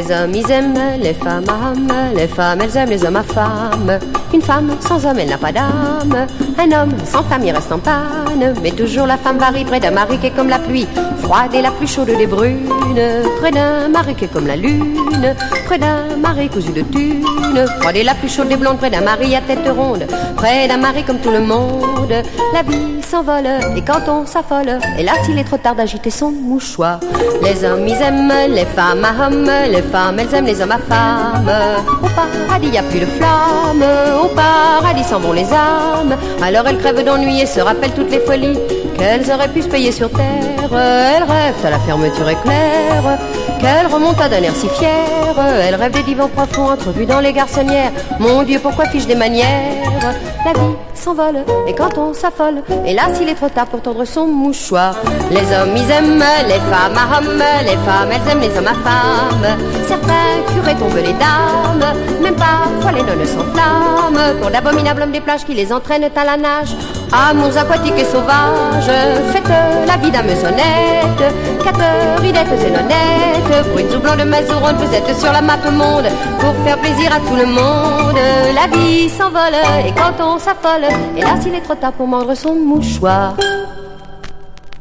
Les hommes, ils aiment les femmes à hommes, les femmes, elles aiment les hommes à femmes. Une femme sans homme, elle n'a pas d'âme. Un homme sans femme, il reste en panne. Mais toujours la femme varie près d'un mari qui est comme la pluie, froide et la plus chaude des brunes. Près d'un mari qui est comme la lune, près d'un mari cousu de thunes. Froide et la plus chaude des blondes, près d'un mari à tête ronde, près d'un mari comme tout le monde. La vie s'envole et quand on s'affole, hélas il est trop tard d'agiter son mouchoir. Les hommes ils aiment les femmes à hommes, les femmes elles aiment les hommes à femmes. Au paradis y a plus de flammes, au paradis s'en vont les âmes. Alors elles crèvent d'ennui et se rappellent toutes les folies qu'elles auraient pu se payer sur terre. Elles rêvent à la fermeture éclair, qu'elles remontent à d'un air si fier. Elles rêvent des divans profonds entrevus dans les garçonnières. Mon Dieu, pourquoi fiche des manières? La vie s'envole et quand on s'affole, hélas il est trop tard pour tendre son mouchoir. Les hommes ils aiment les femmes à hommes, les femmes elles aiment les hommes à femmes. Certains curés tombent les dames, même parfois les nonnes s'enflamment pour d'abominables hommes des plages qui les entraînent à la nage. Amours aquatiques et sauvages, faites la vie d'âmes honnêtes, catarinettes et nonnettes. Brunes ou blancs de Mazourone, vous êtes sur la map monde pour faire plaisir à tout le monde. La vie s'envole et quand on s'affole, hélas il est trop tard pour mordre son mouchoir.